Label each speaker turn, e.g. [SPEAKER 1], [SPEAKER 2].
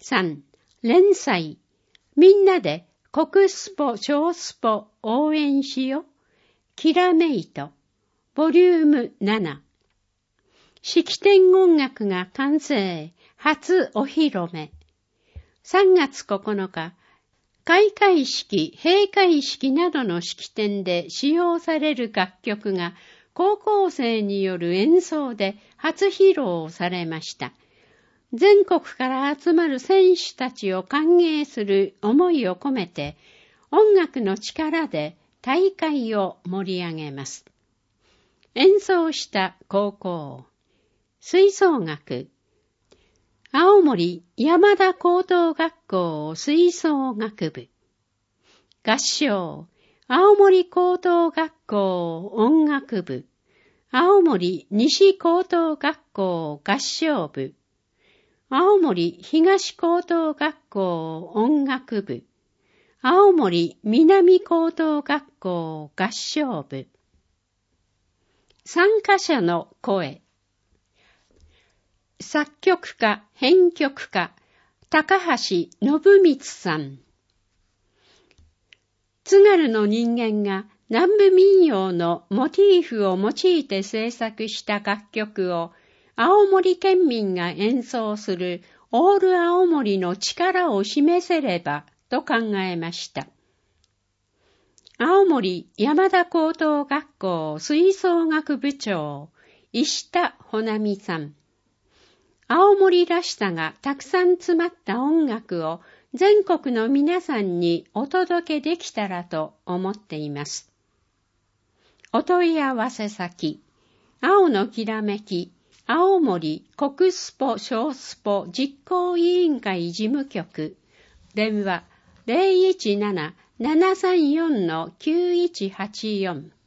[SPEAKER 1] 3. 連載。みんなで国スポ小スポ応援しよ。キラメイト。ボリューム7。式典音楽が完成。初お披露目。3月9日、開会式、閉会式などの式典で使用される楽曲が高校生による演奏で初披露されました。全国から集まる選手たちを歓迎する思いを込めて、音楽の力で大会を盛り上げます。演奏した高校、吹奏楽、青森山田高等学校吹奏楽部、合唱、青森高等学校音楽部、青森西高等学校合唱部、青森東高等学校音楽部、青森南高等学校合唱部。参加者の声。作曲家、編曲家、高橋信光さん。津軽の人間が南部民謡のモチーフを用いて制作した楽曲を青森県民が演奏するオール青森の力を示せればと考えました。青森山田高等学校吹奏楽部長石田穂波さん。青森らしさがたくさん詰まった音楽を全国の皆さんにお届けできたらと思っています。お問い合わせ先、青のきらめき、青森国スポ小スポ実行委員会事務局、電話 017-734-9184